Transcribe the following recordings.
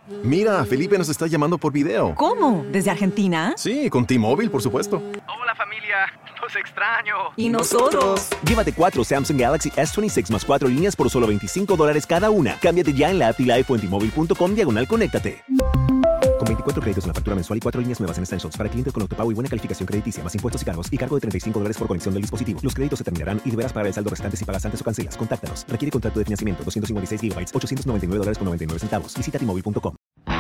Mira, Felipe nos está llamando por video. ¿Cómo? ¿Desde Argentina? Sí, con T-Mobile, por supuesto. Hola familia, los extraño. ¿Y nosotros? Llévate 4 Samsung Galaxy S26 más 4 líneas por solo $25 cada una. Cámbiate ya en la app y la iPhone T-Mobile.com/conéctate. Con 24 créditos en la factura mensual y 4 líneas nuevas en Essentials para clientes con autopago y buena calificación crediticia, más impuestos y cargos, y cargo de $35 por conexión del dispositivo. Los créditos se terminarán y deberás pagar el saldo restante si pagas antes o cancelas. Contáctanos. Requiere contrato de financiamiento. 256 GB, $899.99. Visita T-Mobile.com.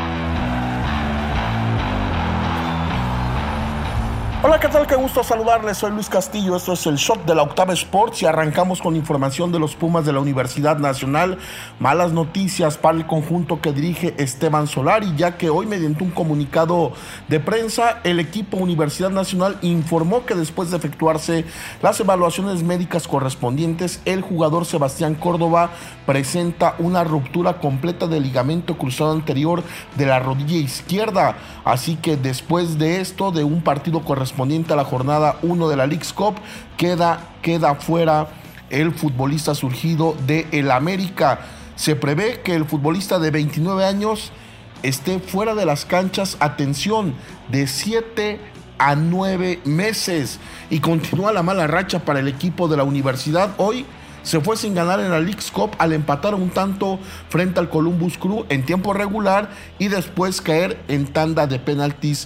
Hola, ¿qué tal? Qué gusto saludarles. Soy Luis Castillo. Esto es el Shot de la Octava Sports y arrancamos con información de los Pumas de la Universidad Nacional. Malas noticias para el conjunto que dirige Esteban Solari, ya que hoy, mediante un comunicado de prensa, el equipo Universidad Nacional informó que después de efectuarse las evaluaciones médicas correspondientes, el jugador Sebastián Córdoba presenta una ruptura completa del ligamento cruzado anterior de la rodilla izquierda. Así que después de esto, de un partido correspondiente a la jornada 1 de la Leagues Cup, queda fuera el futbolista surgido de el América. Se prevé que el futbolista de 29 años esté fuera de las canchas, atención, de 7 a 9 meses. Y continúa la mala racha para el equipo de la universidad. Hoy se fue sin ganar en la Leagues Cup al empatar un tanto frente al Columbus Crew en tiempo regular y después caer en tanda de penaltis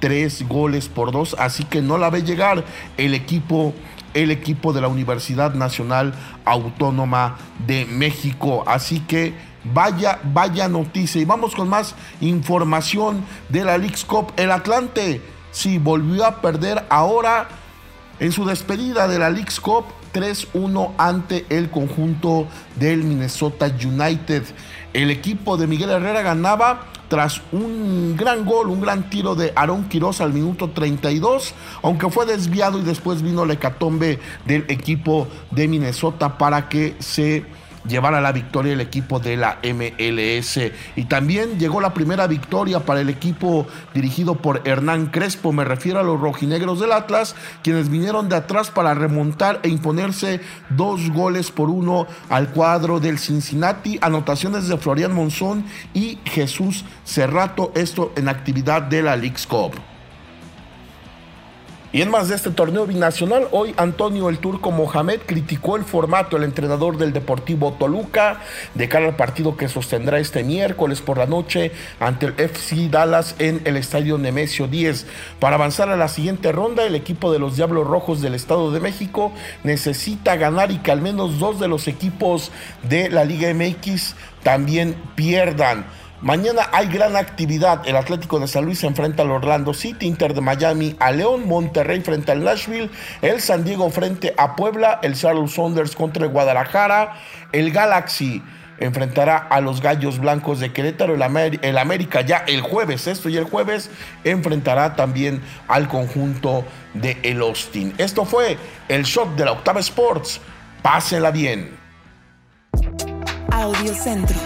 3-2, así que no la ve llegar el equipo de la Universidad Nacional Autónoma de México. Así que vaya noticia. Y vamos con más información de la Leagues Cup. El Atlante sí volvió a perder ahora en su despedida de la Leagues Cup 3-1 ante el conjunto del Minnesota United. El equipo de Miguel Herrera ganaba tras un gran gol, un gran tiro de Aarón Quiroz al minuto 32, aunque fue desviado y después vino la hecatombe del equipo de Minnesota para que se llevara la victoria el equipo de la MLS. Y también llegó la primera victoria para el equipo dirigido por Hernán Crespo. Me refiero a los rojinegros del Atlas, quienes vinieron de atrás para remontar e imponerse 2-1 al cuadro del Cincinnati. Anotaciones de Florian Monzón y Jesús Cerrato, esto en actividad de la Leagues Cup. Y en más de este torneo binacional, hoy Antonio el Turco Mohamed criticó el formato, el entrenador del Deportivo Toluca, de cara al partido que sostendrá este miércoles por la noche ante el FC Dallas en el estadio Nemesio 10. Para avanzar a la siguiente ronda, el equipo de los Diablos Rojos del Estado de México necesita ganar y que al menos 2 de los equipos de la Liga MX también pierdan. Mañana hay gran actividad. El Atlético de San Luis se enfrenta al Orlando City, Inter de Miami a León, Monterrey frente al Nashville, el San Diego frente a Puebla, el Seattle Sounders contra el Guadalajara, el Galaxy enfrentará a los Gallos Blancos de Querétaro, el América ya el jueves, enfrentará también al conjunto de el Austin. Esto fue el Shot de la Octava Sports. Pásenla bien. Audio Centro.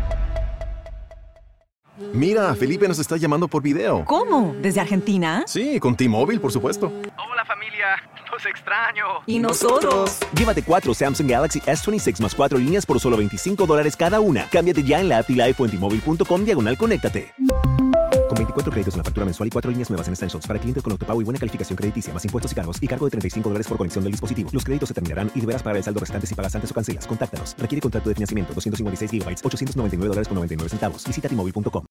Mira, Felipe nos está llamando por video. ¿Cómo? ¿Desde Argentina? Sí, con T-Mobile, por supuesto. Hola familia, los extraño. ¿Y nosotros? Llévate 4 Samsung Galaxy S26 más 4 líneas por solo $25 cada una. Cámbiate ya en la app y la iPhone T-Mobile.com/conéctate. Con 24 créditos en la factura mensual y 4 líneas nuevas en Essentials para clientes con autopago y buena calificación crediticia, más impuestos y cargos, y cargo de $35 por conexión del dispositivo. Los créditos se terminarán y deberás pagar el saldo restante si pagas antes o cancelas. Contáctanos. Requiere contrato de financiamiento. 256 GB, $899.99. Visita T-Mobile.com.